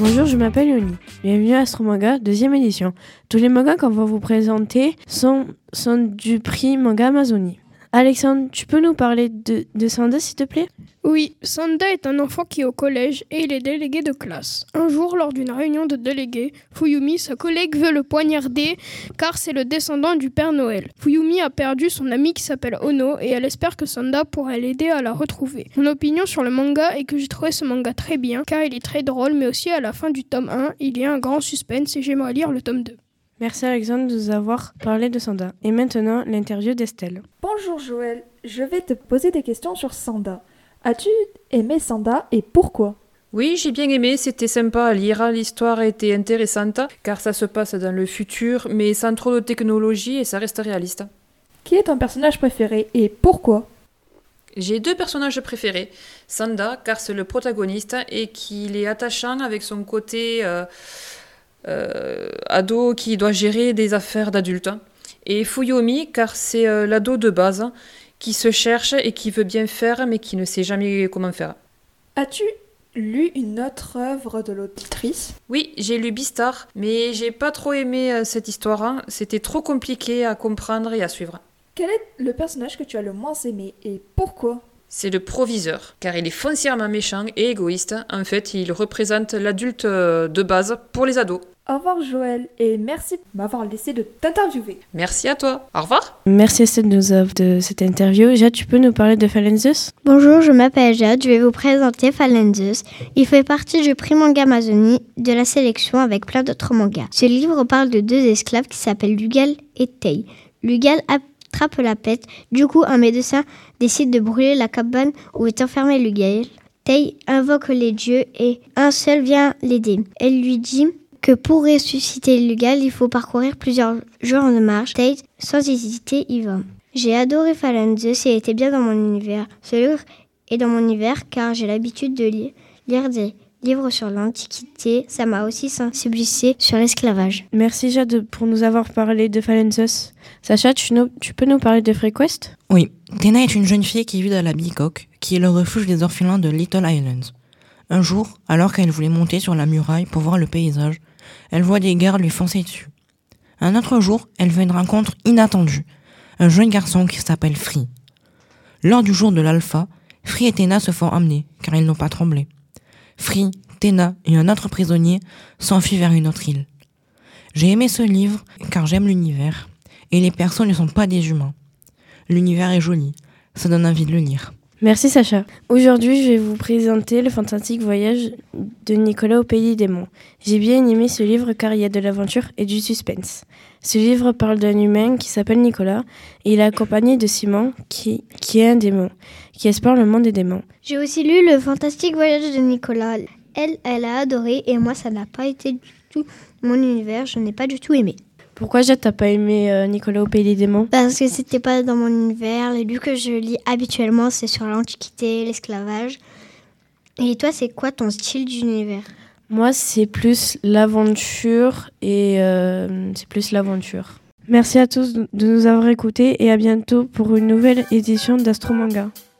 Bonjour, je m'appelle Yoni. Bienvenue à Astromanga, deuxième édition. Tous les mangas qu'on va vous présenter sont du prix Manga Amazonie. Alexandre, tu peux nous parler de Sanda, s'il te plaît ? Oui, Sanda est un enfant qui est au collège et il est délégué de classe. Un jour, lors d'une réunion de délégués, Fuyumi, sa collègue, veut le poignarder car c'est le descendant du Père Noël. Fuyumi a perdu son ami qui s'appelle Ono et elle espère que Sanda pourra l'aider à la retrouver. Mon opinion sur le manga est que j'ai trouvé ce manga très bien car il est très drôle, mais aussi à la fin du tome 1, il y a un grand suspense et j'aimerais lire le tome 2. Merci Alexandre de nous avoir parlé de Sanda. Et maintenant, l'interview d'Estelle. Bonjour Joël, je vais te poser des questions sur Sanda. As-tu aimé Sanda et pourquoi ? Oui, j'ai bien aimé, c'était sympa à lire, l'histoire était intéressante car ça se passe dans le futur mais sans trop de technologie et ça reste réaliste. Qui est ton personnage préféré et pourquoi ? J'ai 2 personnages préférés, Sanda car c'est le protagoniste et qu'il est attachant avec son côté ado qui doit gérer des affaires d'adultes, et Fuyumi car c'est l'ado de base qui se cherche et qui veut bien faire mais qui ne sait jamais comment faire. As-tu lu une autre œuvre de l'autrice ? Oui, j'ai lu Beastar, mais j'ai pas trop aimé cette histoire, c'était trop compliqué à comprendre et à suivre. Quel est le personnage que tu as le moins aimé et pourquoi ? C'est le proviseur, car il est foncièrement méchant et égoïste. En fait, il représente l'adulte de base pour les ados. Au revoir Joël et merci de m'avoir laissé de t'interviewer. Merci à toi. Au revoir. Merci Estelle de cette interview. Jade, tu peux nous parler de Fallen Zeus ? Bonjour, je m'appelle Jade, je vais vous présenter Fallen Zeus. Il fait partie du prix Manga Amazonie de la sélection avec plein d'autres mangas. Ce livre parle de 2 esclaves qui s'appellent Lugal et Tei. Lugal attrape la peste, du coup un médecin décide de brûler la cabane où est enfermé Lugal. Tei invoque les dieux et un seul vient l'aider. Elle lui dit que pour ressusciter Lugal, il faut parcourir plusieurs jours de marche. Tei, sans hésiter, y va. J'ai adoré Fallen Zeus et était bien dans mon univers. Ce livre est dans mon univers car j'ai l'habitude de lire des livres sur l'Antiquité. Ça m'a aussi sensibilisé sur l'esclavage. Merci Jade pour nous avoir parlé de Fallen Zeus. Sacha, tu peux nous parler de FreeQuest ? Oui, Tena est une jeune fille qui vit dans la Bicoque, qui est le refuge des orphelins de Little Islands. Un jour, alors qu'elle voulait monter sur la muraille pour voir le paysage, elle voit des gardes lui foncer dessus. Un autre jour, elle fait une rencontre inattendue. Un jeune garçon qui s'appelle Free. Lors du jour de l'alpha, Free et Tena se font emmener, car ils n'ont pas tremblé. Free, Tena et un autre prisonnier s'enfuient vers une autre île. J'ai aimé ce livre car j'aime l'univers, et les personnes ne sont pas des humains. L'univers est joli, ça donne envie de le lire. Merci Sacha. Aujourd'hui, je vais vous présenter le fantastique voyage de Nicolas au pays des démons. J'ai bien aimé ce livre car il y a de l'aventure et du suspense. Ce livre parle d'un humain qui s'appelle Nicolas et il est accompagné de Simon qui est un démon, qui explore le monde des démons. J'ai aussi lu le fantastique voyage de Nicolas. Elle a adoré et moi ça n'a pas été du tout mon univers, je n'ai pas du tout aimé. Pourquoi Jade t'as pas aimé Nicolas au pays des démons ? Parce que c'était pas dans mon univers. Les livres que je lis habituellement, c'est sur l'Antiquité, l'esclavage. Et toi, c'est quoi ton style d'univers ? Moi, c'est plus l'aventure Merci à tous de nous avoir écoutés et à bientôt pour une nouvelle édition d'Astromanga.